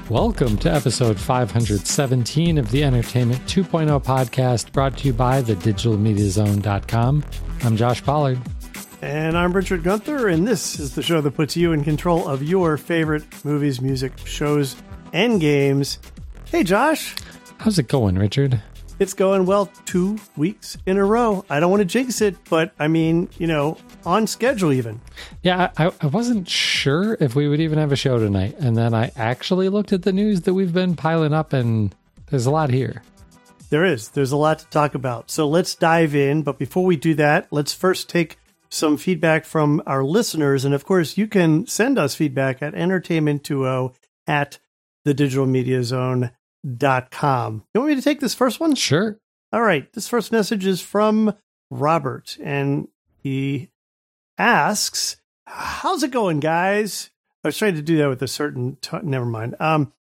Welcome to episode 517 of the Entertainment 2.0 podcast, brought to you by thedigitalmediazone.com. I'm Josh Pollard. And I'm Richard Gunther, and this is the show that puts you in control of your favorite movies, music, shows, and games. Hey, Josh. How's it going, Richard? It's going well, 2 weeks in a row. I don't want to jinx it, but I mean, on schedule even. Yeah, I wasn't sure if we would even have a show tonight. And then I actually looked at the news that we've been piling up, and there's a lot here. There's a lot to talk about. So let's dive in. But before we do that, let's first take some feedback from our listeners. And of course, you can send us feedback at entertainment20 at thedigitalmediazone.com. You want me to take this first one? Sure. All right. This first message is from Robert, and he asks, how's it going, guys? I was trying to do that with a certain never mind.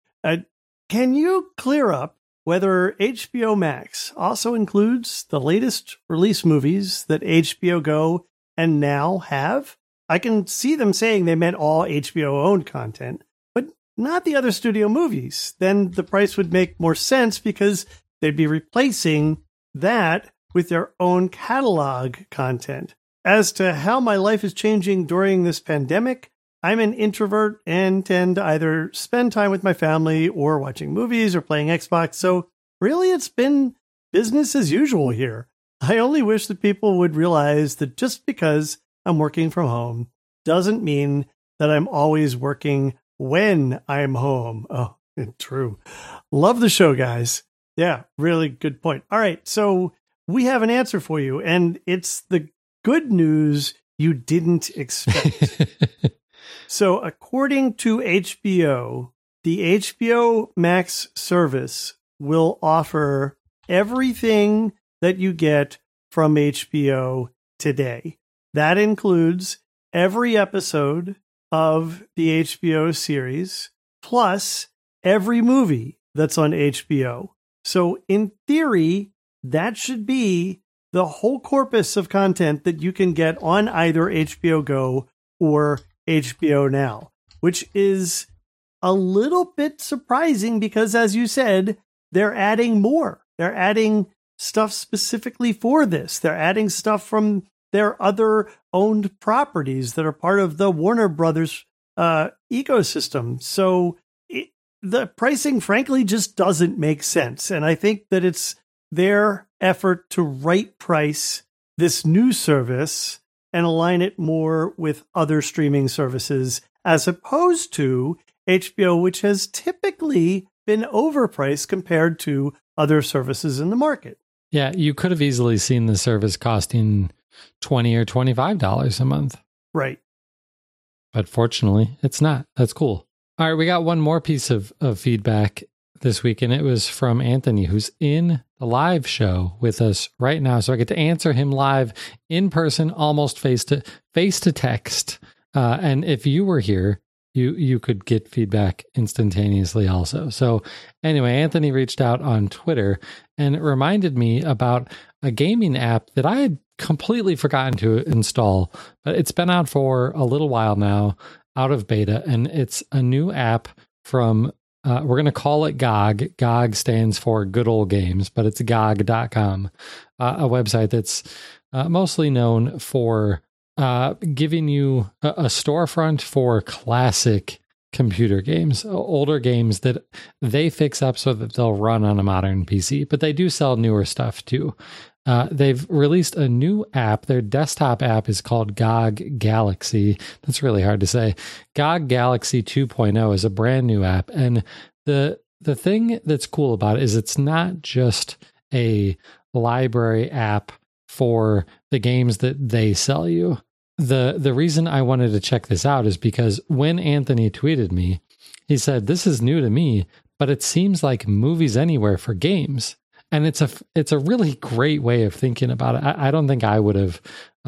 Can you clear up whether HBO Max also includes the latest release movies that HBO Go and Now have? I can see them saying they meant all HBO-owned content, but not the other studio movies. Then the price would make more sense because they'd be replacing that with their own catalog content. As to how my life is changing during this pandemic, I'm an introvert and tend to either spend time with my family or watching movies or playing Xbox. So really, it's been business as usual here. I only wish that people would realize that just because I'm working from home doesn't mean that I'm always working when I'm home. Oh, true. Love the show, guys. Yeah, really good point. All right, so we have an answer for you, and it's the good news you didn't expect. So according to HBO, the HBO Max service will offer everything that you get from HBO today. That includes every episode of the HBO series, plus every movie that's on HBO. So in theory, that should be the whole corpus of content that you can get on either HBO Go or HBO Now, which is a little bit surprising because, as you said, they're adding more. They're adding stuff specifically for this. They're adding stuff from their other owned properties that are part of the Warner Brothers ecosystem. So the pricing, frankly, just doesn't make sense. And I think that it's their effort to right price this new service and align it more with other streaming services, as opposed to HBO, which has typically been overpriced compared to other services in the market. Yeah, you could have easily seen the service costing $20 or $25 a month. Right. But fortunately, it's not. That's cool. All right, we got one more piece of feedback this week, and it was from Anthony, who's in the live show with us right now. So I get to answer him live in person, almost face to text. And if you were here, you could get feedback instantaneously also. So anyway, Anthony reached out on Twitter and reminded me about a gaming app that I had completely forgotten to install, but it's been out for a little while now, out of beta, and it's a new app from we're going to call it GOG. GOG stands for Good Old Games, but it's GOG.com, a website that's mostly known for giving you a storefront for classic computer games, older games that they fix up so that they'll run on a modern PC, but they do sell newer stuff too. They've released a new app. Their desktop app is called GOG Galaxy. That's really hard to say. GOG Galaxy 2.0 is a brand new app. And the thing that's cool about it is it's not just a library app for the games that they sell you. The reason I wanted to check this out is because when Anthony tweeted me, he said, "This is new to me, but it seems like Movies Anywhere for games." And it's a really great way of thinking about it. I don't think I would have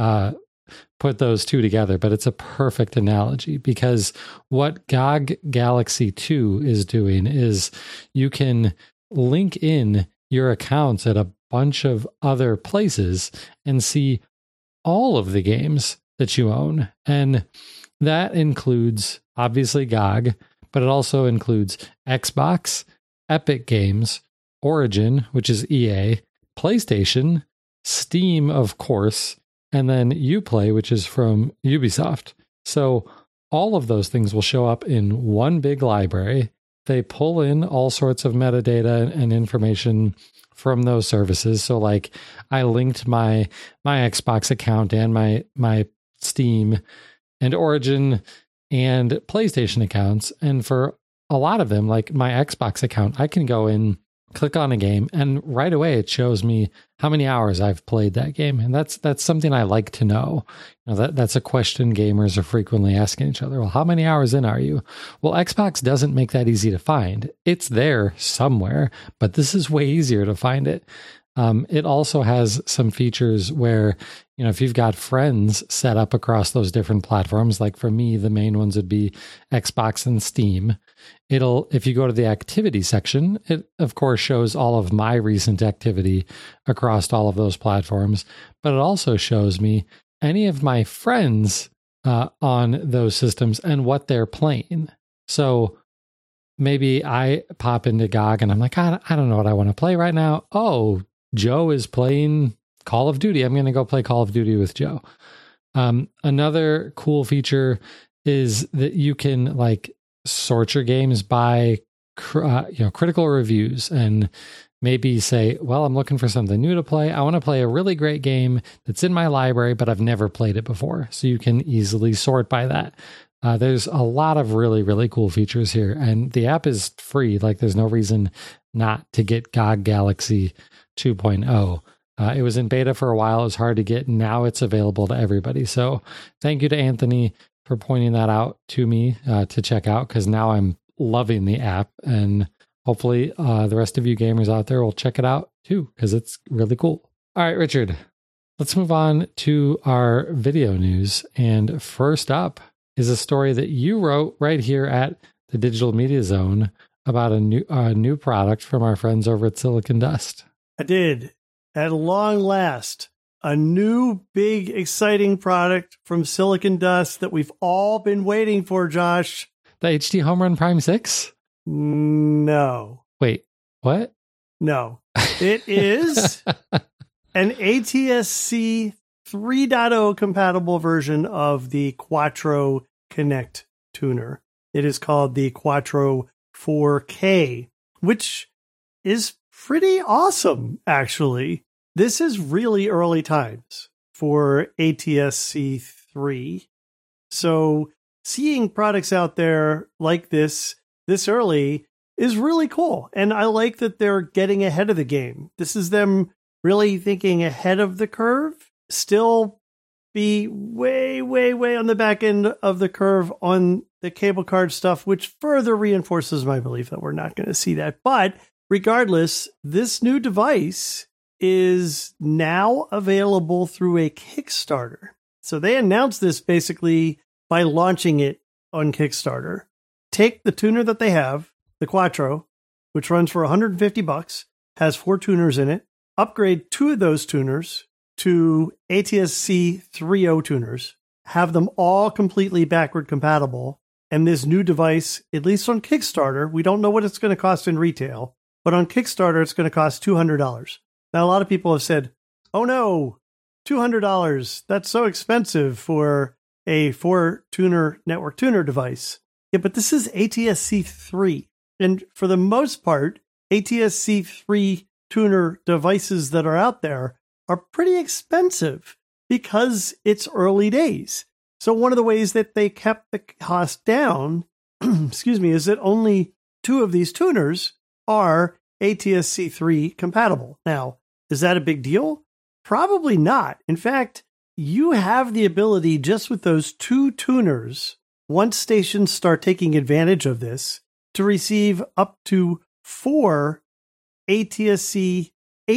put those two together, but it's a perfect analogy, because what GOG Galaxy 2 is doing is you can link in your accounts at a bunch of other places and see all of the games that you own. And that includes, obviously, GOG, but it also includes Xbox, Epic Games, Origin, which is EA, PlayStation, Steam, of course, and then Uplay, which is from Ubisoft. So all of those things will show up in one big library. They pull in all sorts of metadata and information from those services. So like I linked my Xbox account and my Steam and Origin and PlayStation accounts. And for a lot of them, like my Xbox account, I can go in, click on a game, and right away it shows me how many hours I've played that game. And that's something I like to know. That's a question gamers are frequently asking each other. Well, how many hours in are you? Well, Xbox doesn't make that easy to find. It's there somewhere, but this is way easier to find it. It also has some features where, if you've got friends set up across those different platforms, like for me, the main ones would be Xbox and Steam. If you go to the activity section, it of course shows all of my recent activity across all of those platforms, but it also shows me any of my friends on those systems and what they're playing. So maybe I pop into GOG and I'm like, I don't know what I want to play right now. Oh, Joe is playing Call of Duty. I'm going to go play Call of Duty with Joe. Another cool feature is that you can like sort your games by critical reviews and maybe say, well, I'm looking for something new to play. I want to play a really great game that's in my library, but I've never played it before. So you can easily sort by that. There's a lot of really, really cool features here, and the app is free. Like there's no reason not to get GOG Galaxy 2.0. It was in beta for a while. It was hard to get. Now it's available to everybody. So thank you to Anthony for pointing that out to me to check out, because now I'm loving the app, and hopefully the rest of you gamers out there will check it out too, because it's really cool. All right, Richard, let's move on to our video news. And first up is a story that you wrote right here at the Digital Media Zone about a new product from our friends over at Silicon Dust. I did. At long last, a new, big, exciting product from Silicon Dust that we've all been waiting for, Josh. The HD Home Run Prime 6? No. Wait, what? No. It is an ATSC 3.0 compatible version of the Quattro Connect tuner. It is called the Quattro 4K, which is pretty awesome, actually. This is really early times for ATSC 3. So seeing products out there like this early is really cool. And I like that they're getting ahead of the game. This is them really thinking ahead of the curve, still be way, way, way on the back end of the curve on the cable card stuff, which further reinforces my belief that we're not going to see that. But regardless, this new device is now available through a Kickstarter. So they announced this basically by launching it on Kickstarter. Take the tuner that they have, the Quattro, which runs for $150, has 4 tuners in it, upgrade 2 of those tuners to ATSC 3.0 tuners, have them all completely backward compatible, and this new device, at least on Kickstarter, we don't know what it's going to cost in retail, but on Kickstarter, it's going to cost $200. Now, a lot of people have said, oh no, $200, that's so expensive for a 4-tuner network tuner device. Yeah, but this is ATSC 3. And for the most part, ATSC 3 tuner devices that are out there are pretty expensive because it's early days. So one of the ways that they kept the cost down, is that only 2 of these tuners are ATSC 3 compatible. Now, is that a big deal? Probably not. In fact, you have the ability just with those 2 tuners, once stations start taking advantage of this, to receive up to 4 ATSC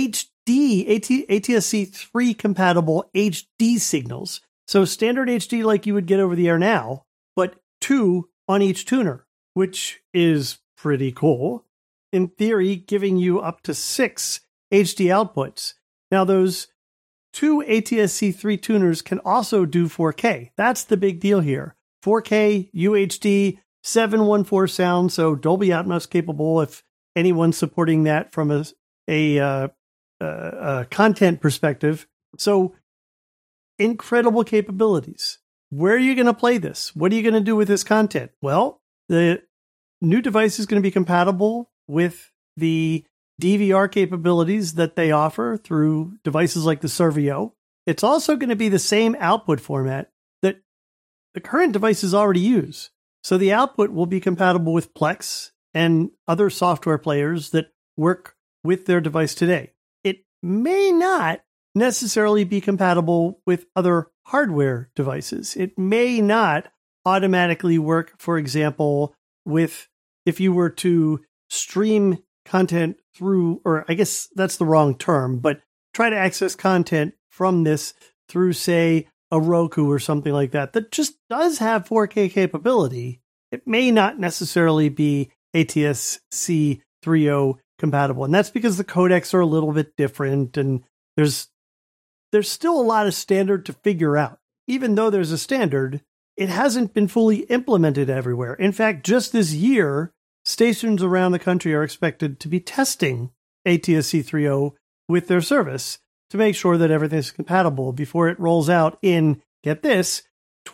ATSC 3 compatible HD signals. So standard HD like you would get over the air now, but 2 on each tuner, which is pretty cool. In theory, giving you up to 6 HD outputs. Now, those 2 ATSC 3 tuners can also do 4K. That's the big deal here. 4K UHD 714 sound, so Dolby Atmos capable if anyone's supporting that from a content perspective. So incredible capabilities. Where are you going to play this? What are you going to do with this content? Well, the new device is going to be compatible with the DVR capabilities that they offer through devices like the Survio. It's also going to be the same output format that the current devices already use. So the output will be compatible with Plex and other software players that work with their device today. It may not necessarily be compatible with other hardware devices. It may not automatically work, for example, with if you were to stream content through, or I guess that's the wrong term, but try to access content from this through, say, a Roku or something like that, that just does have 4K capability. It may not necessarily be ATSC 3.0 compatible. And that's because the codecs are a little bit different and there's still a lot of standard to figure out. Even though there's a standard, it hasn't been fully implemented everywhere. In fact, just this year, stations around the country are expected to be testing ATSC 3.0 with their service to make sure that everything's compatible before it rolls out in, get this,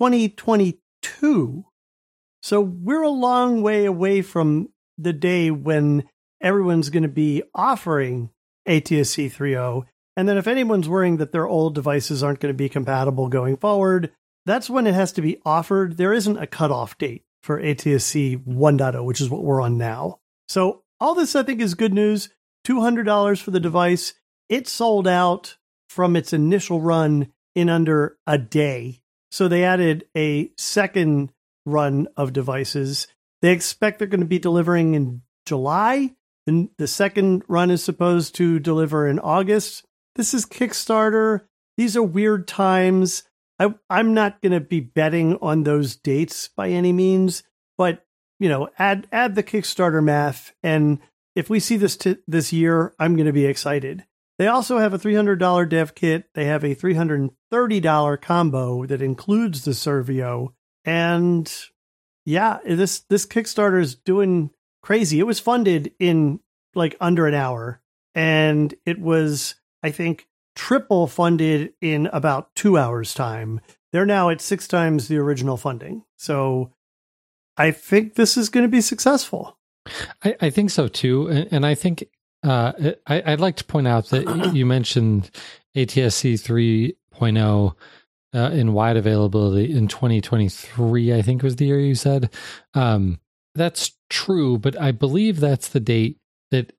2022. So we're a long way away from the day when everyone's going to be offering ATSC 3.0. And then if anyone's worrying that their old devices aren't going to be compatible going forward, that's when it has to be offered. There isn't a cutoff date for ATSC 1.0, which is what we're on now. So all this, I think, is good news. $200 for the device. It sold out from its initial run in under a day. So they added a second run of devices. They expect they're going to be delivering in July. And the second run is supposed to deliver in August. This is Kickstarter. These are weird times. I'm not going to be betting on those dates by any means, but add the Kickstarter math, and if we see this year, I'm going to be excited. They also have a $300 dev kit. They have a $330 combo that includes the Survio, and yeah, this Kickstarter is doing crazy. It was funded in like under an hour, and it was, I think, triple funded in about 2 hours time. They're now at 6 times the original funding. So I think this is going to be successful. I think so too. And I think I'd like to point out that you mentioned ATSC 3.0 in wide availability in 2023, I think was the year you said. That's true, but I believe that's the date that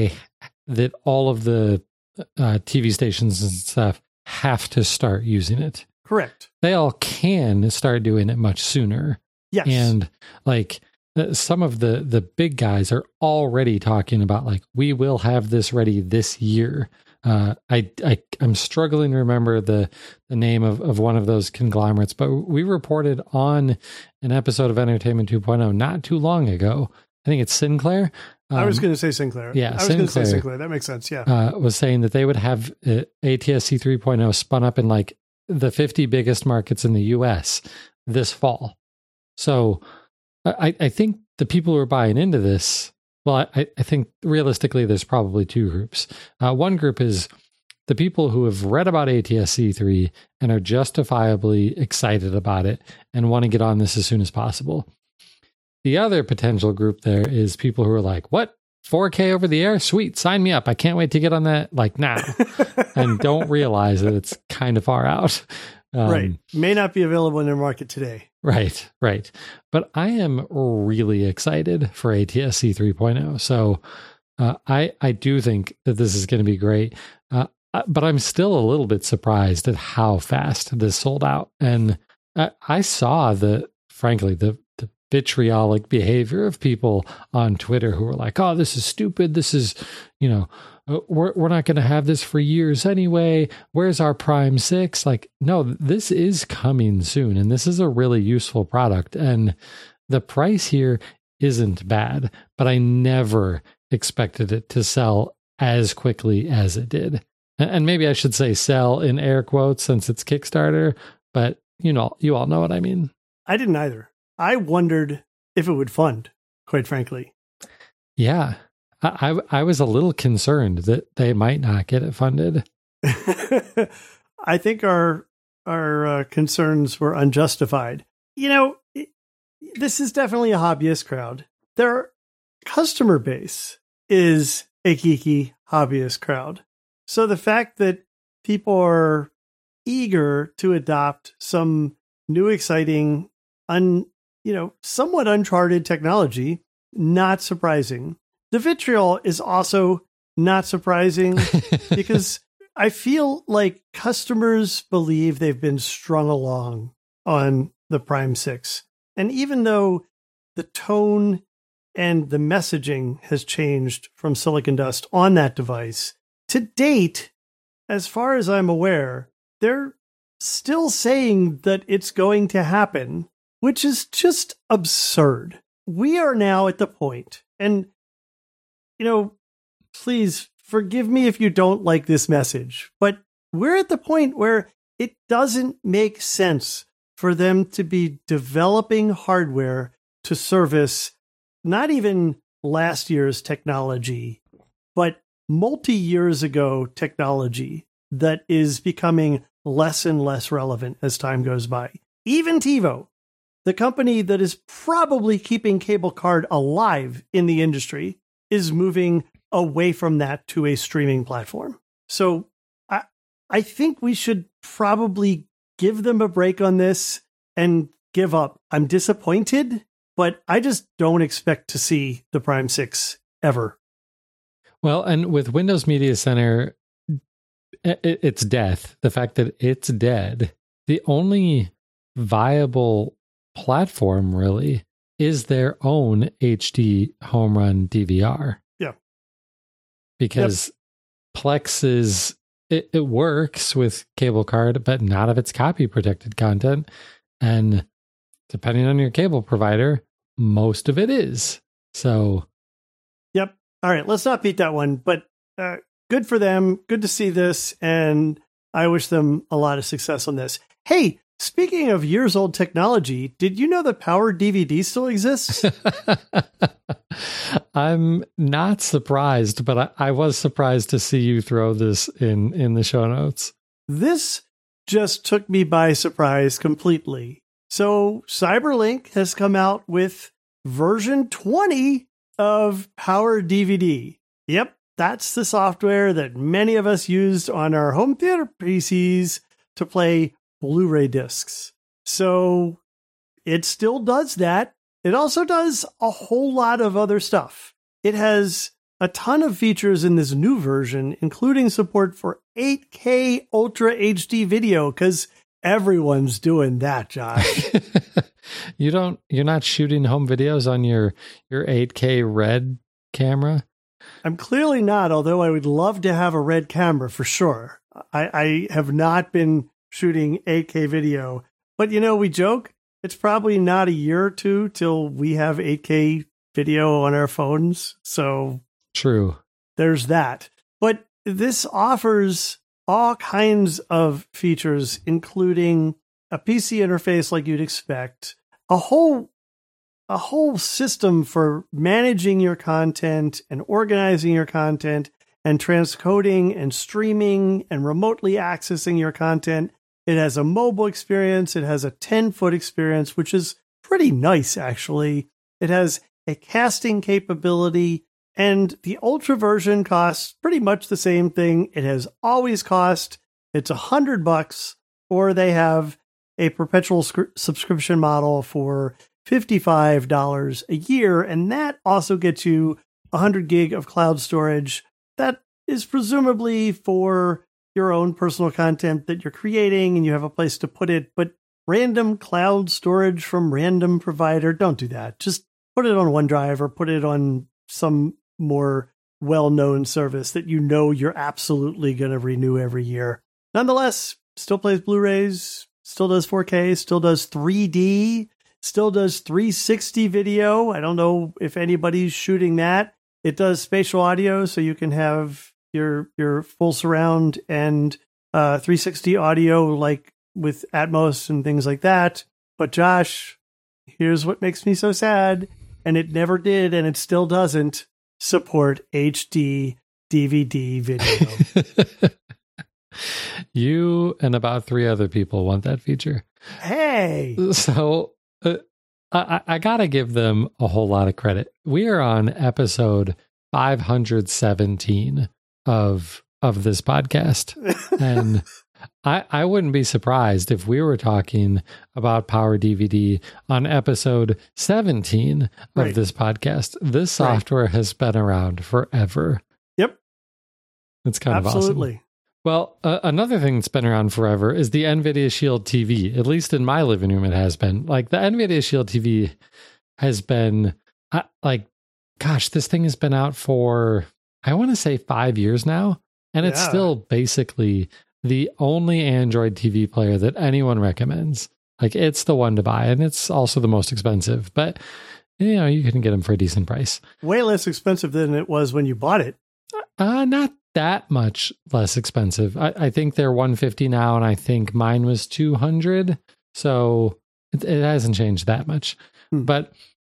all of the TV stations and stuff have to start using it. Correct. They all can start doing it much sooner. Yes. And like some of the big guys are already talking about like, we will have this ready this year. I'm struggling to remember the name of one of those conglomerates, but we reported on an episode of Entertainment 2.0 not too long ago. I think it's Sinclair. I was going to say Sinclair. Yeah, I was going to say Sinclair. That makes sense. Yeah. Was saying that they would have ATSC 3.0 spun up in like the 50 biggest markets in the US this fall. So I think the people who are buying into this, well, I think realistically there's probably two groups. One group is the people who have read about ATSC 3 and are justifiably excited about it and want to get on this as soon as possible. The other potential group there is people who are like, what? 4K over the air? Sweet. Sign me up. I can't wait to get on that like now. And don't realize that it's kind of far out. Right. May not be available in their market today. Right. But I am really excited for ATSC 3.0. So I do think that this is going to be great. But I'm still a little bit surprised at how fast this sold out. And I saw frankly, the vitriolic behavior of people on Twitter who were like, oh, this is stupid. This is, we're not going to have this for years anyway. Where's our Prime 6? Like, no, this is coming soon. And this is a really useful product. And the price here isn't bad, but I never expected it to sell as quickly as it did. And maybe I should say sell in air quotes since it's Kickstarter, but you all know what I mean. I didn't either. I wondered if it would fund, quite frankly. Yeah. I was a little concerned that they might not get it funded. I think our concerns were unjustified. This is definitely a hobbyist crowd. Their customer base is a geeky hobbyist crowd. So the fact that people are eager to adopt some new, exciting, somewhat uncharted technology, not surprising. The vitriol is also not surprising because I feel like customers believe they've been strung along on the Prime 6. And even though the tone and the messaging has changed from Silicon Dust on that device, to date, as far as I'm aware, they're still saying that it's going to happen, which is just absurd. We are now at the point, and please forgive me if you don't like this message, but we're at the point where it doesn't make sense for them to be developing hardware to service not even last year's technology, but multi-years ago technology that is becoming less and less relevant as time goes by. Even TiVo, the company that is probably keeping cable card alive in the industry, is moving away from that to a streaming platform. So I think we should probably give them a break on this and give up. I'm disappointed, but I just don't expect to see the Prime 6 ever. Well, and with Windows Media Center, it's death. The fact that it's dead. The only viable platform really is their own HD home run DVR. Yeah. Because Plex is, it works with cable card, but not of its copy protected content. And depending on your cable provider, most of it is. So. Yep. All right. Let's not beat that one, but good for them. Good to see this. And I wish them a lot of success on this. Hey, speaking of years old technology, did you know that Power DVD still exists? I'm not surprised, but I was surprised to see you throw this in the show notes. This just took me by surprise completely. So CyberLink has come out with version 20 of Power DVD. Yep, that's the software that many of us used on our home theater PCs to play Blu-ray discs. So it still does that. It also does a whole lot of other stuff. It has a ton of features in this new version, including support for 8K Ultra HD video, because everyone's doing that, Josh. You're not shooting home videos on your 8K Red camera? I'm clearly not, although I would love to have a Red camera for sure. I have not been shooting 8K video, but we joke. It's probably not a year or two till we have 8K video on our phones. So true. There's that. But this offers all kinds of features, including a PC interface like you'd expect, a whole system for managing your content and organizing your content and transcoding and streaming and remotely accessing your content. It has a mobile experience. It has a 10-foot experience, which is pretty nice, actually. It has a casting capability, and the Ultra version costs pretty much the same thing it has always cost. It's $100, or they have a perpetual subscription model for $55 a year, and that also gets you 100 gig of cloud storage. That is presumably for your own personal content that you're creating and you have a place to put it, but random cloud storage from random provider, don't do that. Just put it on OneDrive or put it on some more well-known service that you're absolutely going to renew every year. Nonetheless, still plays Blu-rays, still does 4K, still does 3D, still does 360 video. I don't know if anybody's shooting that. It does spatial audio, so you can have your full surround and 360 audio like with Atmos and things like that. But Josh, here's what makes me so sad. And it never did, and it still doesn't support HD DVD video. You and about 3 other people want that feature. Hey! So I got to give them a whole lot of credit. We are on episode 517 of this podcast. And I wouldn't be surprised if we were talking about Power DVD on episode 17 of this podcast. This software has been around forever. Yep. It's kind of awesome. Absolutely. Well, another thing that's been around forever is the NVIDIA Shield TV. At least in my living room, it has been. Like, the NVIDIA Shield TV has been, this thing has been out for, I want to say 5 years now. And it's still basically the only Android TV player that anyone recommends. Like, it's the one to buy, and it's also the most expensive. But, you know, you can get them for a decent price. Way less expensive than it was when you bought it. Not that much less expensive. I think they're $150 now, and I think mine was $200. So it hasn't changed that much. But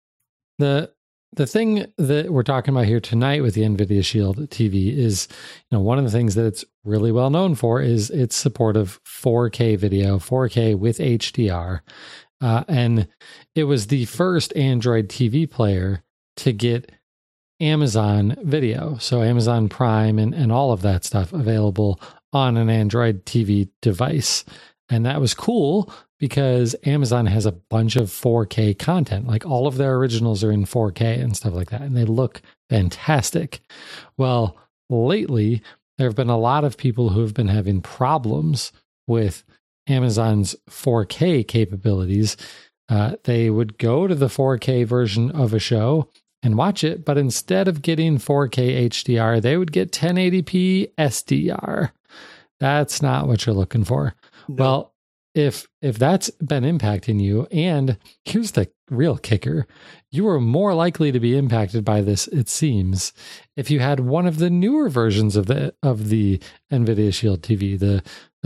the thing that we're talking about here tonight with the NVIDIA Shield TV is, you know, one of the things that it's really well known for is its support of 4K video, 4K with HDR. And it was the first Android TV player to get Amazon Video. So Amazon Prime and all of that stuff available on an Android TV device. And that was cool because Amazon has a bunch of 4K content. Like, all of their originals are in 4K and stuff like that. And they look fantastic. Well, lately, there have been a lot of people who have been having problems with Amazon's 4K capabilities. They would go to the 4K version of a show and watch it, but instead of getting 4K HDR, they would get 1080p SDR. That's not what you're looking for. No. Well, if that's been impacting you, and here's the real kicker, you are more likely to be impacted by this, it seems, if you had one of the newer versions of the NVIDIA Shield TV. The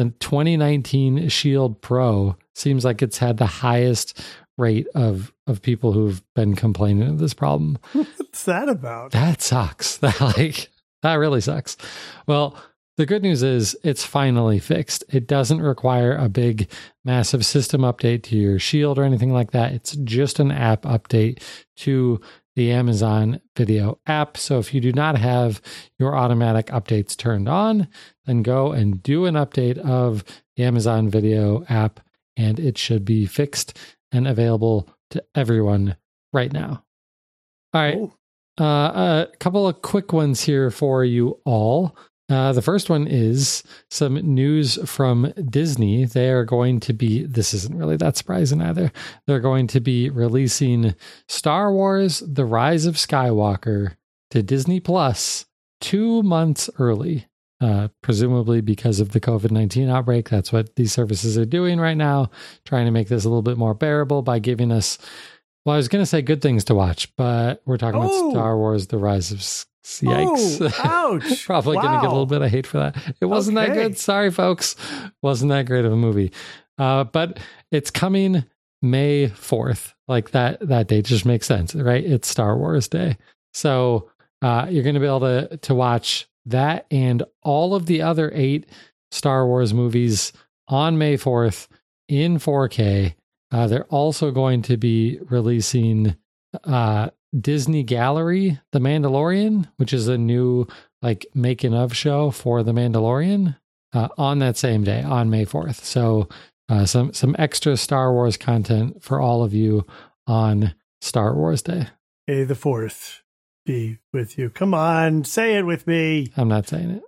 2019 Shield Pro seems like it's had the highest rate of people who've been complaining of this problem. What's that about? That sucks. That really sucks. Well, the good news is it's finally fixed. It doesn't require a big, massive system update to your Shield or anything like that. It's just an app update to the Amazon Video app. So if you do not have your automatic updates turned on, then go and do an update of the Amazon Video app, and it should be fixed and available to everyone right now. All right. Oh. A couple of quick ones here for you all. The first one is some news from Disney. They are going to be, this isn't really that surprising either, they're going to be releasing Star Wars The Rise of Skywalker to Disney Plus 2 months early, presumably because of the COVID-19 outbreak. That's what these services are doing right now, trying to make this a little bit more bearable by giving us, well, I was going to say good things to watch, but we're talking about Star Wars The Rise of Yikes. Oh, ouch. Probably going to get a little bit of hate for that. It wasn't that good. Sorry, folks. Wasn't that great of a movie. But it's coming May 4th. Like that date just makes sense, right? It's Star Wars Day. So you're going to be able to watch that and all of the other 8 Star Wars movies on May 4th in 4K. They're also going to be releasing Disney Gallery, The Mandalorian, which is a new like making of show for The Mandalorian on that same day, on May 4th. So some extra Star Wars content for all of you on Star Wars Day. May the 4th be with you. Come on, say it with me. I'm not saying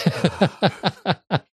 it.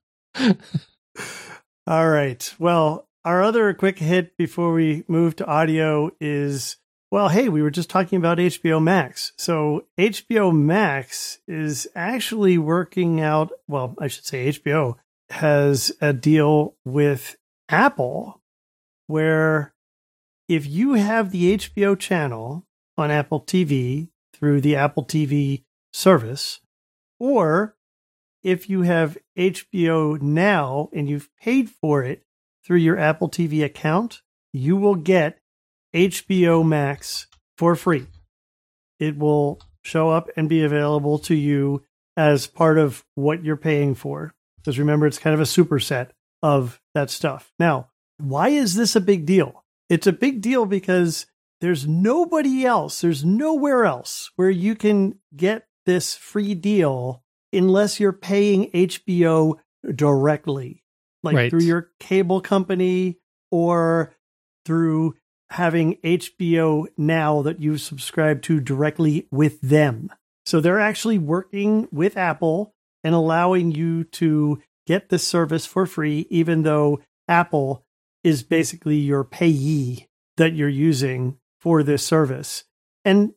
All right. Well, our other quick hit before we move to audio is, well, hey, we were just talking about HBO Max. So HBO Max is actually working out, well, I should say HBO has a deal with Apple where if you have the HBO channel on Apple TV through the Apple TV service, or if you have HBO Now and you've paid for it through your Apple TV account, you will get HBO Max for free. It will show up and be available to you as part of what you're paying for. Because remember, it's kind of a superset of that stuff. Now, why is this a big deal? It's a big deal because there's nobody else, there's nowhere else where you can get this free deal unless you're paying HBO directly, like through your cable company or through having HBO Now that you subscribe to directly with them. So they're actually working with Apple and allowing you to get this service for free, even though Apple is basically your payee that you're using for this service. And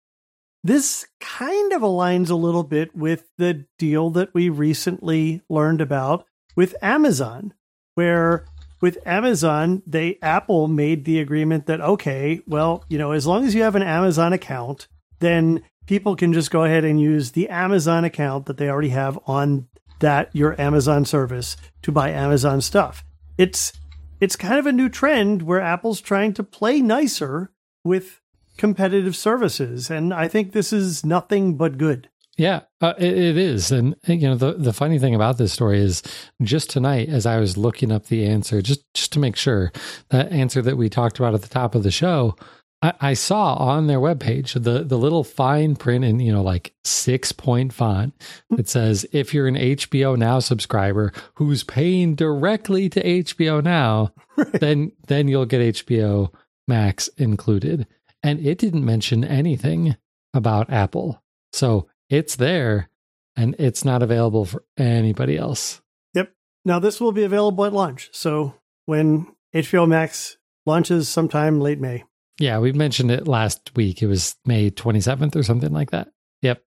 this kind of aligns a little bit with the deal that we recently learned about with Amazon, where with Amazon, Apple made the agreement that, okay, well, as long as you have an Amazon account, then people can just go ahead and use the Amazon account that they already have on your Amazon service to buy Amazon stuff. It's kind of a new trend where Apple's trying to play nicer with competitive services. And I think this is nothing but good. Yeah, it is. And, the funny thing about this story is just tonight, as I was looking up the answer, just to make sure, that answer that we talked about at the top of the show, I saw on their webpage the little fine print in, like 6-point font. It says, if you're an HBO Now subscriber who's paying directly to HBO Now, then you'll get HBO Max included. And it didn't mention anything about Apple. So it's there and it's not available for anybody else. Yep. Now this will be available at launch. So when HBO Max launches sometime late May. Yeah, we mentioned it last week. It was May 27th or something like that. Yep.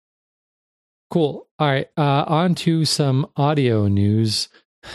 Cool. All right. On to some audio news.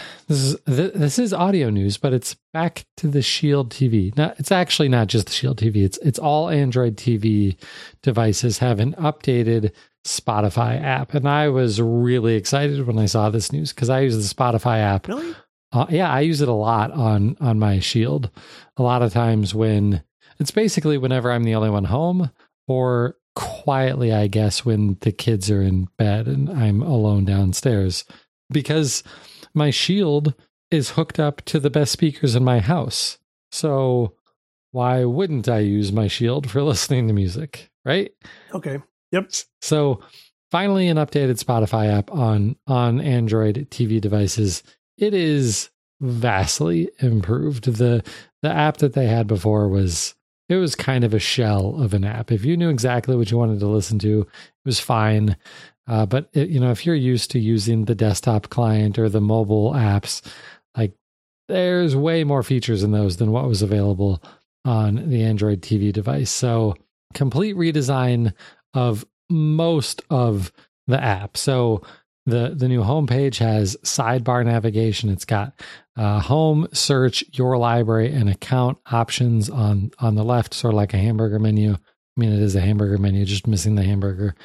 This is audio news, but it's back to the Shield TV. Now, it's actually not just the Shield TV. It's all Android TV devices have an updated Spotify app. And I was really excited when I saw this news because I use the Spotify app. Really? Yeah, I use it a lot on my Shield. A lot of times it's basically whenever I'm the only one home, or quietly, I guess, when the kids are in bed and I'm alone downstairs. Because my Shield is hooked up to the best speakers in my house. So why wouldn't I use my Shield for listening to music, right? Okay. Yep. So finally an updated Spotify app on Android TV devices. It is vastly improved. The app that they had before was kind of a shell of an app. If you knew exactly what you wanted to listen to, it was fine. But if you're used to using the desktop client or the mobile apps, like there's way more features in those than what was available on the Android TV device. So complete redesign of most of the app. So the new homepage has sidebar navigation. It's got home, search, your library, and account options on the left, sort of like a hamburger menu. I mean, it is a hamburger menu, just missing the hamburger.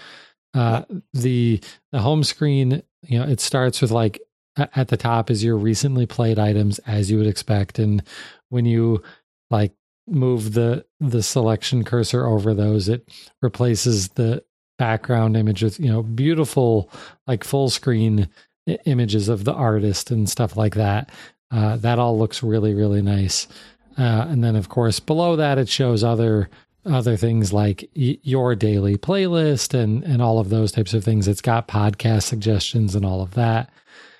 The home screen, it starts with like at the top is your recently played items, as you would expect. And when you like move the selection cursor over those, it replaces the background image with, beautiful, like full screen images of the artist and stuff like that. That all looks really, really nice. And then of course, below that, it shows other things like your daily playlist and all of those types of things. It's got podcast suggestions and all of that.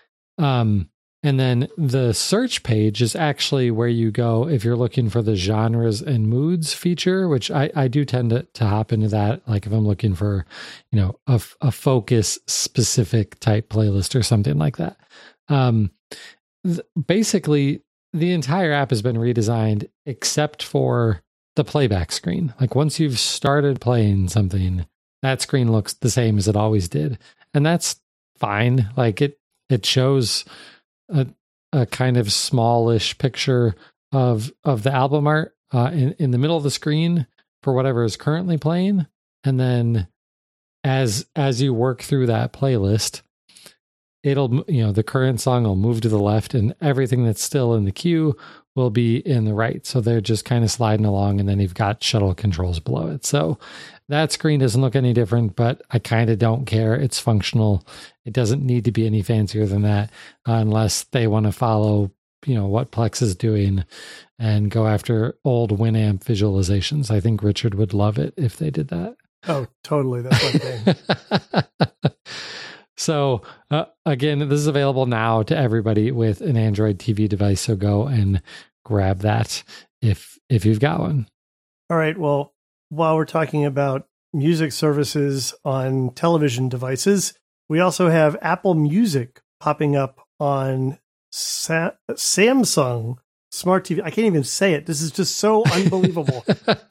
And then the search page is actually where you go if you're looking for the genres and moods feature, which I do tend to hop into that. Like if I'm looking for, a focus specific type playlist or something like that. Basically, the entire app has been redesigned except for the playback screen. Like once you've started playing something, that screen looks the same as it always did. And that's fine. Like it shows a kind of smallish picture of the album art in the middle of the screen for whatever is currently playing. And then as you work through that playlist, the current song will move to the left and everything that's still in the queue will be in the right. So they're just kind of sliding along, and then you've got shuttle controls below it. So that screen doesn't look any different, but I kind of don't care. It's functional. It doesn't need to be any fancier than that unless they want to follow, what Plex is doing and go after old Winamp visualizations. I think Richard would love it if they did that. Oh, totally. That's one thing. So again, this is available now to everybody with an Android TV device. So go and grab that if you've got one. All right. Well, while we're talking about music services on television devices, we also have Apple Music popping up on Samsung Smart TV. I can't even say it. This is just so unbelievable.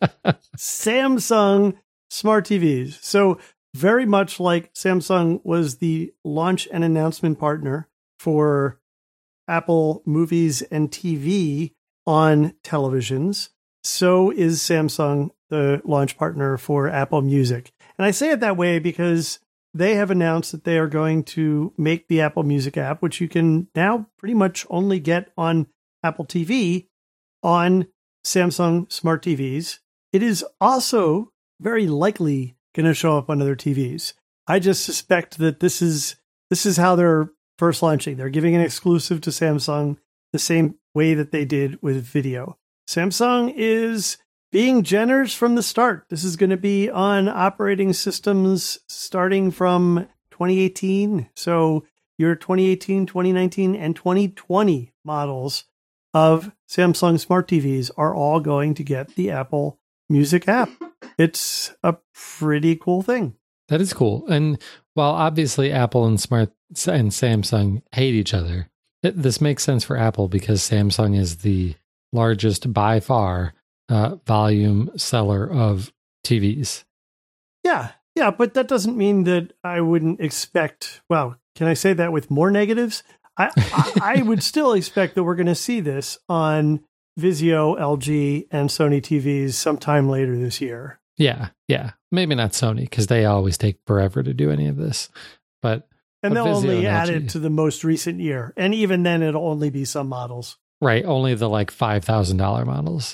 Samsung Smart TVs. So very much like Samsung was the launch and announcement partner for Apple movies and TV on televisions, so is Samsung the launch partner for Apple Music. And I say it that way because they have announced that they are going to make the Apple Music app, which you can now pretty much only get on Apple TV, on Samsung Smart TVs. It is also very likely going to show up on other TVs. I just suspect that this is how they're first launching. They're giving an exclusive to Samsung the same way that they did with video. Samsung is being generous from the start. This is going to be on operating systems starting from 2018. So your 2018, 2019, and 2020 models of Samsung Smart TVs are all going to get the Apple Music app. It's a pretty cool thing. That is cool. And while obviously Apple and Samsung hate each other, this makes sense for Apple because Samsung is the largest by far volume seller of TVs. Yeah, but that doesn't mean that I wouldn't expect, well, can I say that with more negatives? I would still expect that we're going to see this on Vizio, LG, and Sony TVs sometime later this year. Yeah. Maybe not Sony because they always take forever to do any of this. And they'll only add it to the most recent year. And even then, it'll only be some models. Right. Only the like $5,000 models.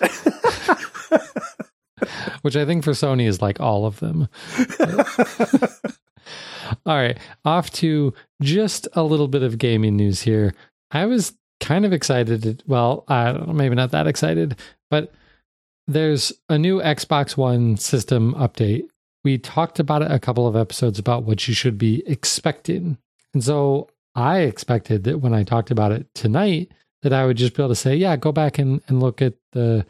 Which I think for Sony is like all of them. All right. Off to just a little bit of gaming news here. I was kind of excited. Well, I don't know, maybe not that excited, but there's a new Xbox One system update. We talked about it a couple of episodes about what you should be expecting. And so I expected that when I talked about it tonight, that I would just be able to say, yeah, go back and look at or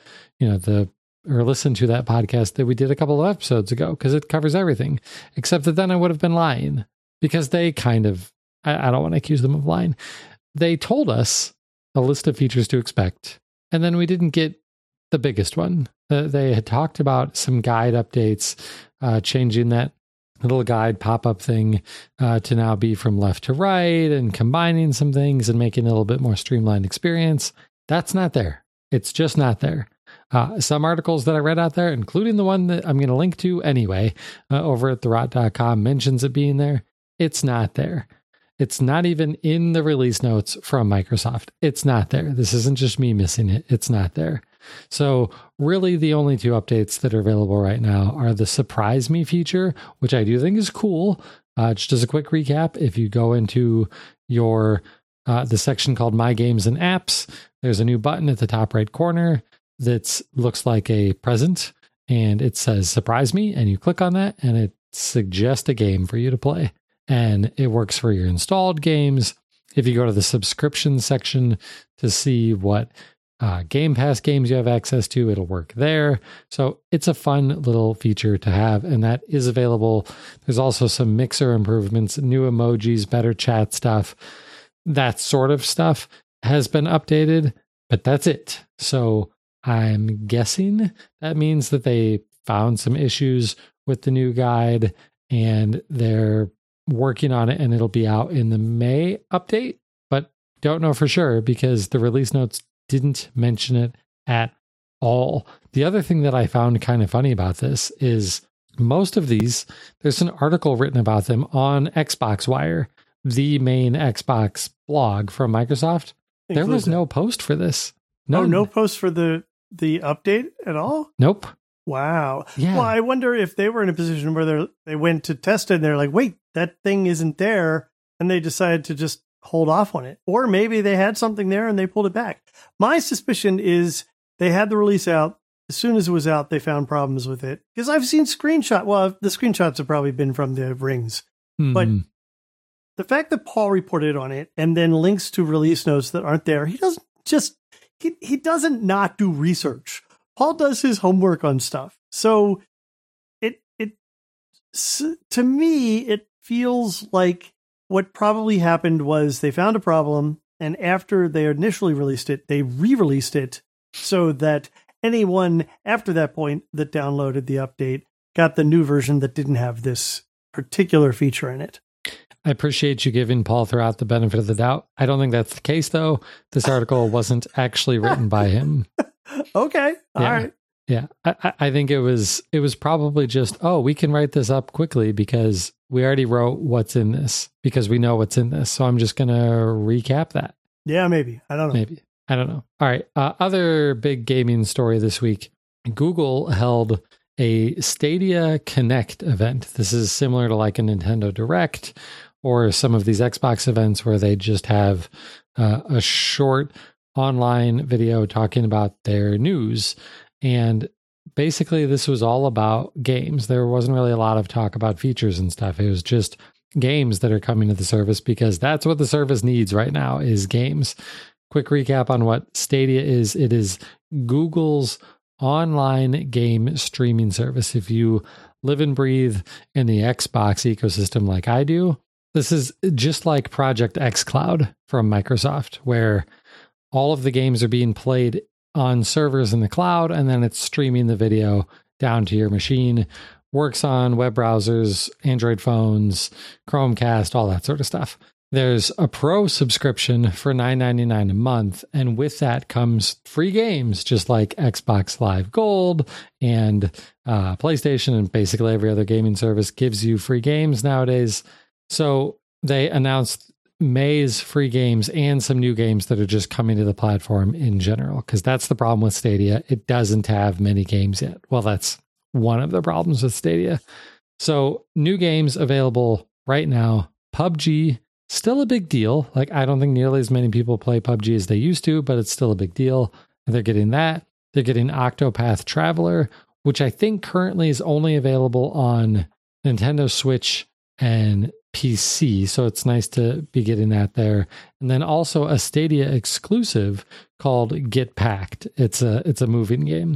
listen to that podcast that we did a couple of episodes ago, because it covers everything. Except that then I would have been lying, because they kind of, I don't want to accuse them of lying. They told us a list of features to expect, and then we didn't get the biggest one. They had talked about some guide updates, changing that little guide pop-up thing to now be from left to right, and combining some things and making it a little bit more streamlined experience. That's not there. It's just not there. Some articles that I read out there, including the one that I'm going to link to anyway, over at therot.com, mentions it being there. It's not there. It's not even in the release notes from Microsoft. It's not there. This isn't just me missing it. It's not there. So really the only two updates that are available right now are the Surprise Me feature, which I do think is cool. Just as a quick recap, if you go into the section called My Games and Apps, there's a new button at the top right corner that looks like a present, and it says Surprise Me, and you click on that and it suggests a game for you to play. And it works for your installed games. If you go to the subscription section to see what Game Pass games you have access to, it'll work there. So it's a fun little feature to have, and that is available. There's also some Mixer improvements, new emojis, better chat stuff. That sort of stuff has been updated, but that's it. So I'm guessing that means that they found some issues with the new guide, and they're working on it, and it'll be out in the May update, but don't know for sure because the release notes didn't mention it at all. The other thing that I found kind of funny about this is most of these, there's an article written about them on Xbox Wire, the main Xbox blog from Microsoft, there was no post for this. No post for the update at all? Nope. Wow. Yeah. Well, I wonder if they were in a position where they went to test it and they're like, wait, that thing isn't there. And they decided to just hold off on it. Or maybe they had something there and they pulled it back. My suspicion is they had the release out. As soon as it was out, they found problems with it. Because I've seen screenshots. Well, the screenshots have probably been from the rings. Mm-hmm. But the fact that Paul reported on it and then links to release notes that aren't there, he doesn't just, he doesn't not do research. Paul does his homework on stuff. So to me, it feels like what probably happened was they found a problem, and after they initially released it, they re-released it so that anyone after that point that downloaded the update got the new version that didn't have this particular feature in it. I appreciate you giving Paul Thurrott the benefit of the doubt. I don't think that's the case, though. This article wasn't actually written by him. Okay. All right. Yeah. I think it was probably just, we can write this up quickly because we already wrote what's in this, because we know what's in this. So I'm just going to recap that. Yeah, maybe. I don't know. Maybe. I don't know. All right. Other big gaming story this week. Google held a Stadia Connect event. This is similar to like a Nintendo Direct or some of these Xbox events where they just have a short online video talking about their news. And basically, this was all about games. There wasn't really a lot of talk about features and stuff. It was just games that are coming to the service because that's what the service needs right now is games. Quick recap on what Stadia is. It is Google's online game streaming service. If you live and breathe in the Xbox ecosystem like I do, this is just like Project xCloud from Microsoft, where all of the games are being played on servers in the cloud, and then it's streaming the video down to your machine. Works on web browsers, Android phones, Chromecast, all that sort of stuff. There's a pro subscription for $9.99 a month, and with that comes free games, just like Xbox Live Gold and PlayStation, and basically every other gaming service gives you free games nowadays. So they announced May's free games and some new games that are just coming to the platform in general, because that's the problem with Stadia. It doesn't have many games yet. Well, that's one of the problems with Stadia. So new games available right now. PUBG, still a big deal. Like, I don't think nearly as many people play PUBG as they used to, but it's still a big deal. They're getting that. They're getting Octopath Traveler, which I think currently is only available on Nintendo Switch and PC, so it's nice to be getting that there. And then also a Stadia exclusive called Get Packed. It's a moving game.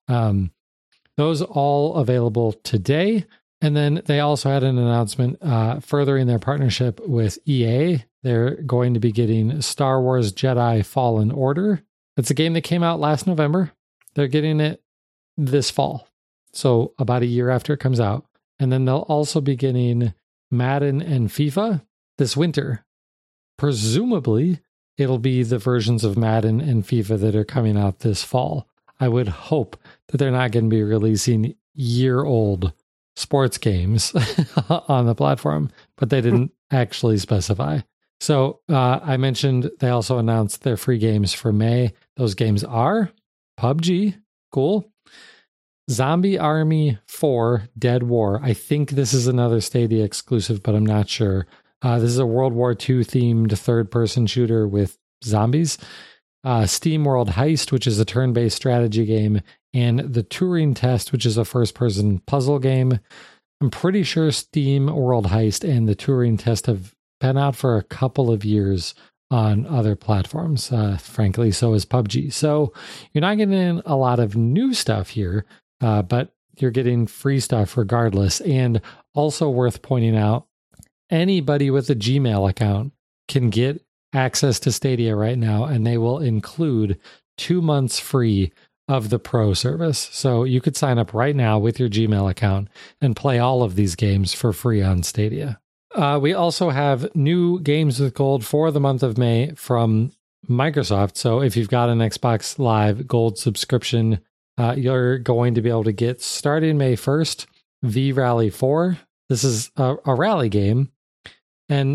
Those all available today. And then they also had an announcement furthering their partnership with EA. They're going to be getting Star Wars Jedi Fallen Order. It's a game that came out last November. They're getting it this fall, so about a year after it comes out. And then they'll also be getting Madden and FIFA this winter. Presumably, it'll be the versions of Madden and FIFA that are coming out this fall. I would hope that they're not going to be releasing year-old sports games on the platform, but they didn't actually specify. So I mentioned they also announced their free games for May. Those games are PUBG, cool. Zombie Army 4 Dead War. I think this is another Stadia exclusive, but I'm not sure. This is a World War II themed third-person shooter with zombies. Steam World Heist, which is a turn-based strategy game, and the Turing Test, which is a first-person puzzle game. I'm pretty sure Steam World Heist and the Turing Test have been out for a couple of years on other platforms. Frankly, so is PUBG. So you're not getting a lot of new stuff here. But you're getting free stuff regardless. And also worth pointing out, anybody with a Gmail account can get access to Stadia right now, and they will include 2 months free of the Pro service. So you could sign up right now with your Gmail account and play all of these games for free on Stadia. We also have new games with gold for the month of May from Microsoft. So if you've got an Xbox Live Gold subscription, you're going to be able to get, starting May 1st, V-Rally 4. This is a rally game. And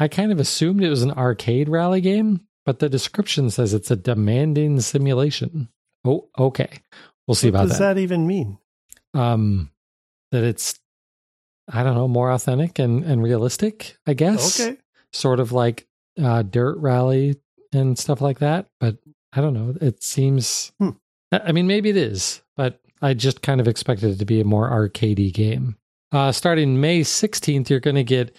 I kind of assumed it was an arcade rally game, but the description says it's a demanding simulation. Oh, okay. We'll see about that. What does that even mean? That it's, I don't know, more authentic and realistic, I guess. Okay. Sort of like Dirt Rally and stuff like that. But I don't know. It seems, I mean, maybe it is, but I just kind of expected it to be a more arcadey game. Starting May 16th, you're going to get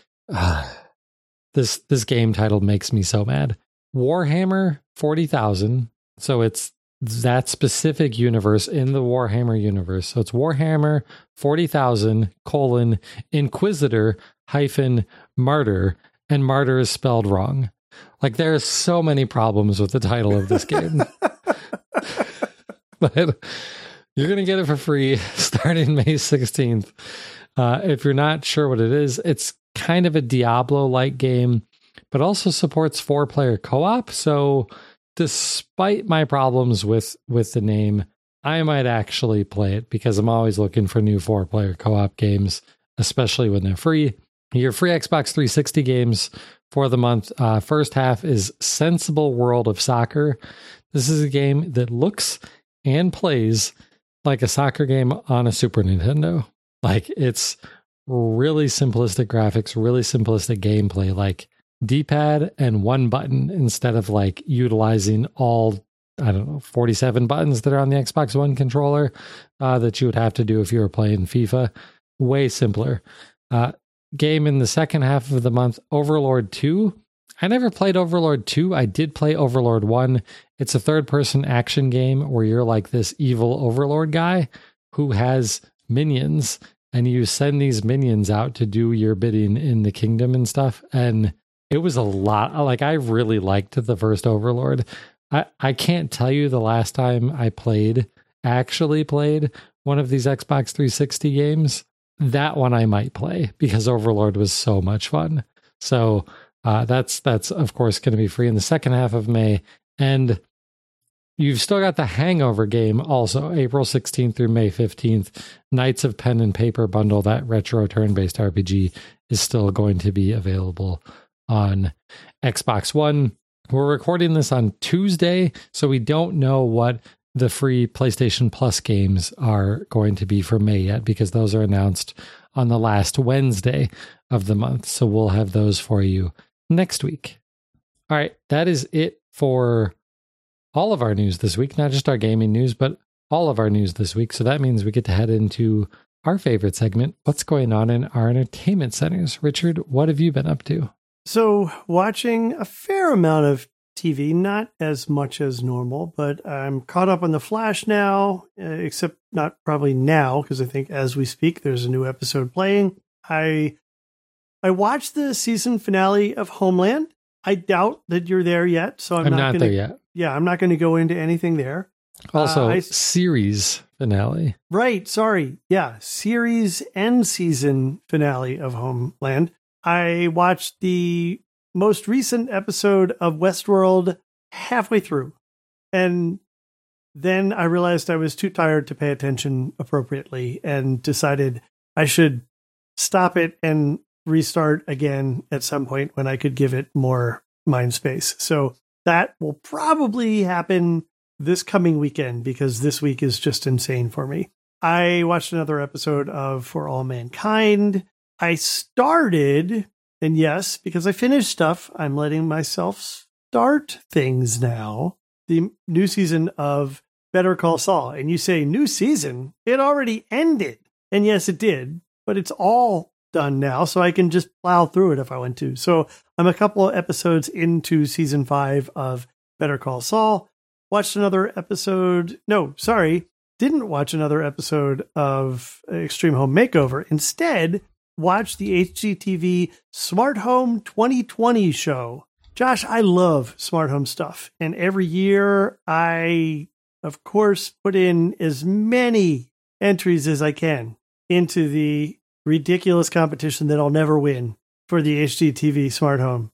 this game title makes me so mad. Warhammer 40,000. So it's that specific universe in the Warhammer universe. So it's Warhammer 40,000 : Inquisitor - Martyr, and Martyr is spelled wrong. Like, there are so many problems with the title of this game. But you're going to get it for free starting May 16th. If you're not sure what it is, it's kind of a Diablo-like game, but also supports 4-player co-op. So despite my problems with the name, I might actually play it because I'm always looking for new 4-player co-op games, especially when they're free. Your free Xbox 360 games for the month. First half is Sensible World of Soccer. This is a game that looks and plays like a soccer game on a Super Nintendo. Like, it's really simplistic graphics, really simplistic gameplay, like D-pad and one button instead of like utilizing all, 47 buttons that are on the Xbox One controller that you would have to do if you were playing FIFA. Way simpler. Game in the second half of the month, Overlord 2. I never played Overlord 2. I did play Overlord 1. It's a third-person action game where you're like this evil Overlord guy who has minions, and you send these minions out to do your bidding in the kingdom and stuff. And it was a lot. Like, I really liked the first Overlord. I can't tell you the last time I actually played one of these Xbox 360 games. That one I might play because Overlord was so much fun. So that's of course going to be free in the second half of May. And you've still got the Hangover game also, April 16th through May 15th. Knights of Pen and Paper bundle, that retro turn-based RPG, is still going to be available on Xbox One. We're recording this on Tuesday, so we don't know what the free PlayStation Plus games are going to be for May yet, because those are announced on the last Wednesday of the month. So we'll have those for you next week. All right, that is it for all of our news this week, not just our gaming news, but all of our news this week. So that means we get to head into our favorite segment, what's going on in our entertainment centers. Richard, what have you been up to? So watching a fair amount of TV, not as much as normal, but I'm caught up on The Flash now, except not probably now, because I think as we speak, there's a new episode playing. I watched the season finale of Homeland. I doubt that you're there yet, so I'm not there yet. Yeah, I'm not going to go into anything there. Also, series finale. Right, sorry. Yeah, series and season finale of Homeland. I watched the most recent episode of Westworld halfway through. And then I realized I was too tired to pay attention appropriately and decided I should stop it and restart again at some point when I could give it more mind space. So that will probably happen this coming weekend because this week is just insane for me. I watched another episode of For All Mankind. I started, and yes, because I finished stuff, I'm letting myself start things now. The new season of Better Call Saul. And you say, new season? It already ended. And yes, it did. But it's all done now, so I can just plow through it if I want to. So I'm a couple of episodes into season 5 of Better Call Saul. Watched another episode. No, sorry. Didn't watch another episode of Extreme Home Makeover. Instead, watch the HGTV Smart Home 2020 show. Josh, I love smart home stuff. And every year I, of course, put in as many entries as I can into the ridiculous competition that I'll never win for the HGTV Smart Home.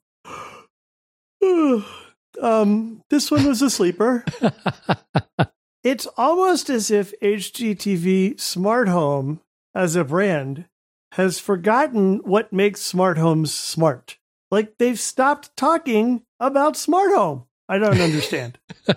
This one was a sleeper. It's almost as if HGTV Smart Home as a brand has forgotten what makes smart homes smart. like they've stopped talking about smart home. I don't understand.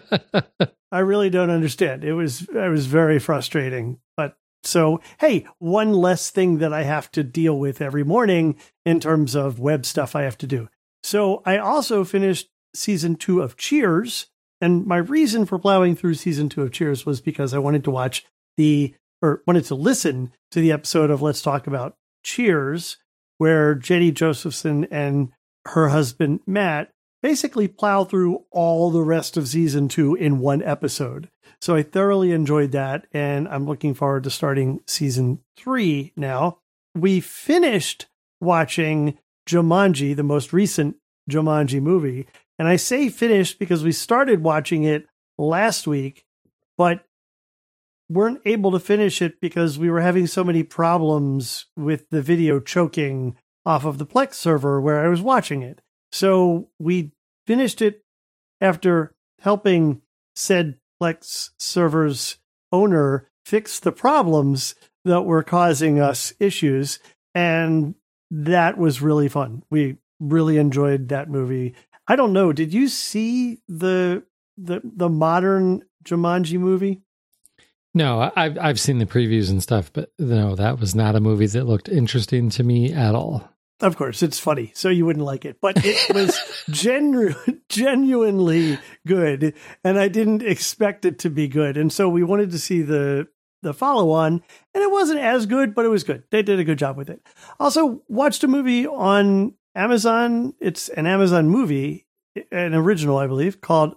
I really don't understand. It was very frustrating. But so, hey, one less thing that I have to deal with every morning in terms of web stuff I have to do. So I also finished season 2 of Cheers. And my reason for plowing through season 2 of Cheers was because I wanted to wanted to listen to the episode of Let's Talk About Cheers, where Jenny Josephson and her husband, Matt, basically plow through all the rest of season 2 in one episode. So I thoroughly enjoyed that, and I'm looking forward to starting season 3 now. We finished watching Jumanji, the most recent Jumanji movie, and I say finished because we started watching it last week, but weren't able to finish it because we were having so many problems with the video choking off of the Plex server where I was watching it. So we finished it after helping said Plex server's owner fix the problems that were causing us issues. And that was really fun. We really enjoyed that movie. I don't know. Did you see the modern Jumanji movie? No, I've seen the previews and stuff, but no, that was not a movie that looked interesting to me at all. Of course, it's funny, so you wouldn't like it. But it was genuinely good, and I didn't expect it to be good. And so we wanted to see the follow-on, and it wasn't as good, but it was good. They did a good job with it. Also, watched a movie on Amazon. It's an Amazon movie, an original, I believe, called...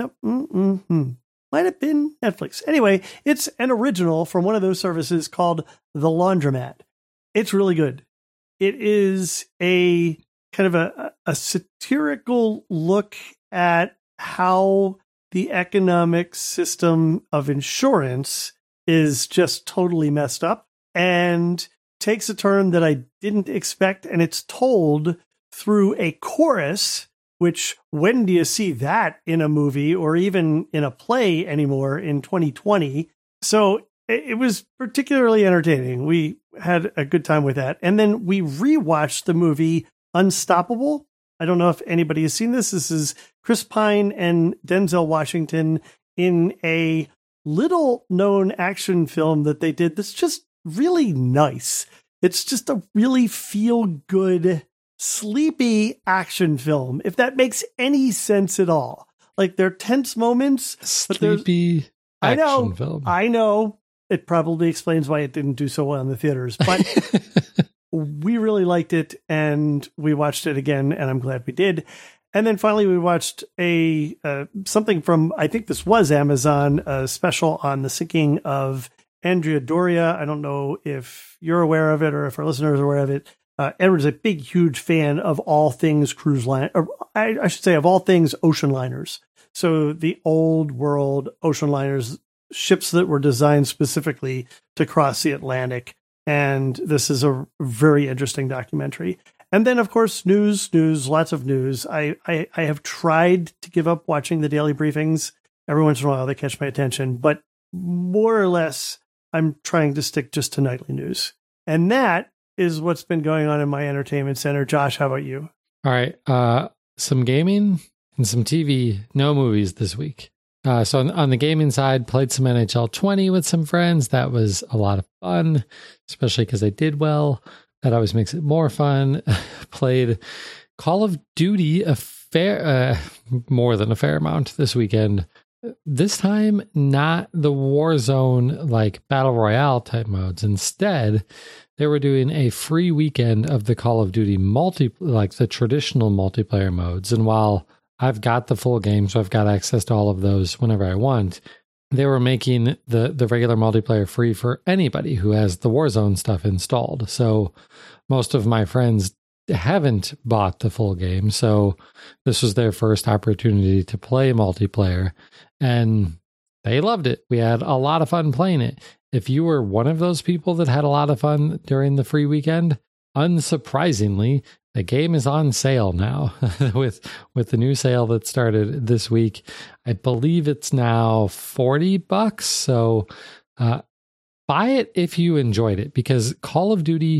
Might have been Netflix. Anyway, it's an original from one of those services called The Laundromat. It's really good. It is a kind of a satirical look at how the economic system of insurance is just totally messed up and takes a turn that I didn't expect. And it's told through a chorus, which when do you see that in a movie or even in a play anymore in 2020? So it was particularly entertaining. We had a good time with that. And then we rewatched the movie Unstoppable. I don't know if anybody has seen this. This is Chris Pine and Denzel Washington in a little known action film that they did that's just really nice. It's just a really feel good, sleepy action film, if that makes any sense at all. Like, there are tense moments. Sleepy action film. I know. It probably explains why it didn't do so well in the theaters, but we really liked it and we watched it again, and I'm glad we did. And then finally we watched something from, I think this was Amazon, a special on the sinking of Andrea Doria. I don't know if you're aware of it or if our listeners are aware of it. Edward's a big, huge fan of all things cruise line, or I should say of all things ocean liners. So the old world ocean liners, ships that were designed specifically to cross the Atlantic. And this is a very interesting documentary. And then, of course, news, lots of news. I have tried to give up watching the daily briefings. Every once in a while, they catch my attention. But more or less, I'm trying to stick just to nightly news. And that is what's been going on in my entertainment center. Josh, how about you? All right. Some gaming and some TV, no movies this week. So on the gaming side, played some NHL 20 with some friends. That was a lot of fun, especially because I did well. That always makes it more fun. Played Call of Duty more than a fair amount this weekend. This time, not the Warzone like Battle Royale type modes. Instead, they were doing a free weekend of the Call of Duty like the traditional multiplayer modes. And while I've got the full game, so I've got access to all of those whenever I want, they were making the regular multiplayer free for anybody who has the Warzone stuff installed. So most of my friends haven't bought the full game, so this was their first opportunity to play multiplayer, and they loved it. We had a lot of fun playing it. If you were one of those people that had a lot of fun during the free weekend, unsurprisingly, the game is on sale now with the new sale that started this week. I believe it's now $40. So buy it if you enjoyed it, because Call of Duty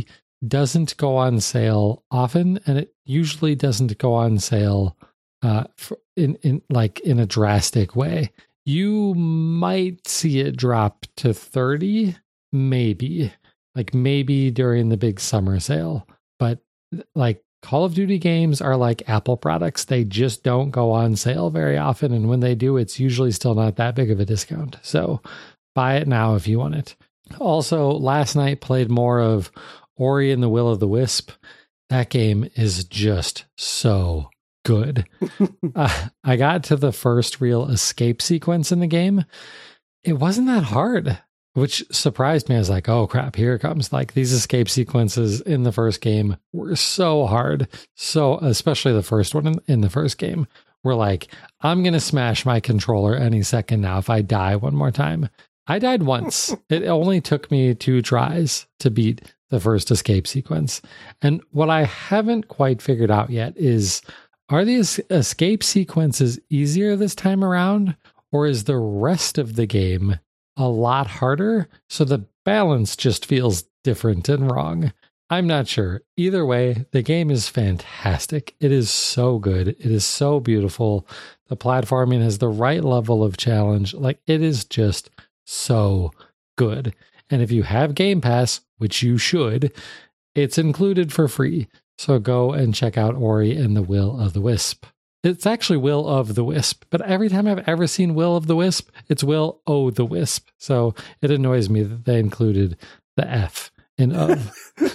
doesn't go on sale often, and it usually doesn't go on sale in a drastic way. You might see it drop to 30, maybe during the big summer sale. But like Call of Duty games are like Apple products. They just don't go on sale very often. And when they do, it's usually still not that big of a discount. So buy it now if you want it. Also, last night played more of Ori and the Will of the Wisp. That game is just so good. I got to the first real escape sequence in the game. It wasn't that hard, which surprised me. I was like, oh crap, here it comes. Like these escape sequences in the first game were so hard. So especially the first one in the first game, we're like, I'm going to smash my controller any second now if I die one more time. I died once. It only took me 2 tries to beat the first escape sequence. And what I haven't quite figured out yet is, are these escape sequences easier this time around, or is the rest of the game a lot harder? So the balance just feels different and wrong. I'm not sure. Either way, the game is fantastic. It is so good. It is so beautiful. The platforming has the right level of challenge. Like, it is just so good. And if you have Game Pass, which you should, it's included for free. So go and check out Ori and the Will of the Wisp. It's actually Will of the Wisp, but every time I've ever seen Will of the Wisp, it's Will O the Wisp. So it annoys me that they included the F in of.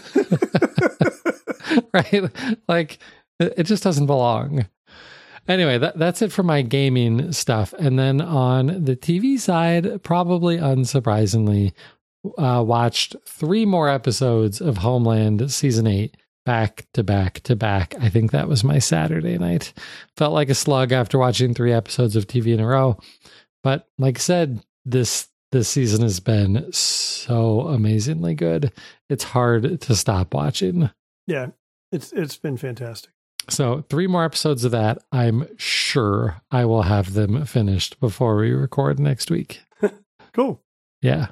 Right? Like, it just doesn't belong. Anyway, that's it for my gaming stuff. And then on the TV side, probably unsurprisingly, watched 3 more episodes of Homeland Season 8 back to back to back. I think that was my Saturday night. Felt like a slug after watching 3 episodes of TV in a row. But like I said, this season has been so amazingly good. It's hard to stop watching. Yeah, it's been fantastic. So 3 more episodes of that. I'm sure I will have them finished before we record next week. Cool. Yeah.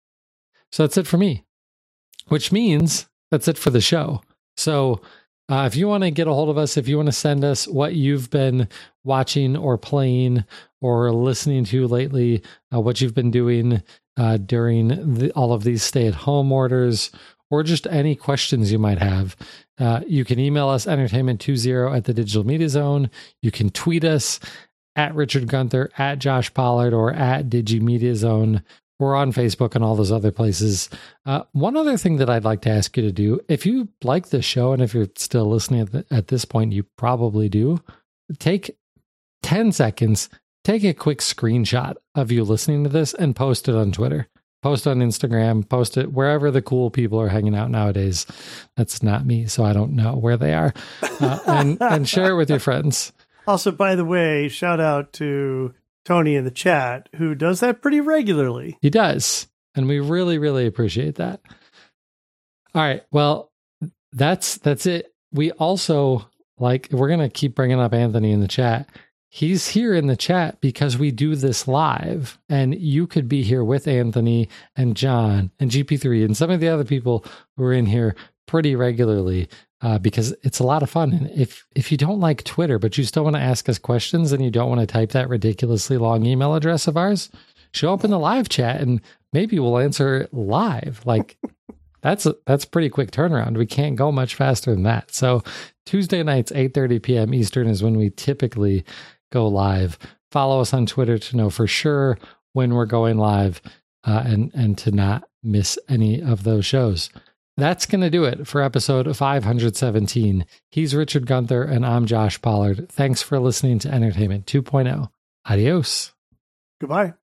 So that's it for me, which means that's it for the show. So if you want to get a hold of us, if you want to send us what you've been watching or playing or listening to lately, what you've been doing during all of these stay-at-home orders, or just any questions you might have, you can email us entertainment20@thedigitalmediazone. You can tweet us at Richard Gunther, at Josh Pollard, or at DigiMediaZone. We're on Facebook and all those other places. One other thing that I'd like to ask you to do, if you like this show, and if you're still listening at this point, you probably do, take 10 seconds, take a quick screenshot of you listening to this and post it on Twitter. Post on Instagram, post it wherever the cool people are hanging out nowadays. That's not me, so I don't know where they are. And share it with your friends. Also, by the way, shout out to Tony in the chat, who does that pretty regularly. He does. And we really, really appreciate that. All right. Well, that's it. We also, we're going to keep bringing up Anthony in the chat. He's here in the chat because we do this live, and you could be here with Anthony and John and GP3 and some of the other people who are in here pretty regularly. Because it's a lot of fun. And if you don't like Twitter, but you still want to ask us questions and you don't want to type that ridiculously long email address of ours, show up in the live chat and maybe we'll answer live. Like that's pretty quick turnaround. We can't go much faster than that. So Tuesday nights, 8:30 p.m. Eastern is when we typically go live. Follow us on Twitter to know for sure when we're going live and to not miss any of those shows. That's going to do it for episode 517. He's Richard Gunther, and I'm Josh Pollard. Thanks for listening to Entertainment 2.0. Adios. Goodbye.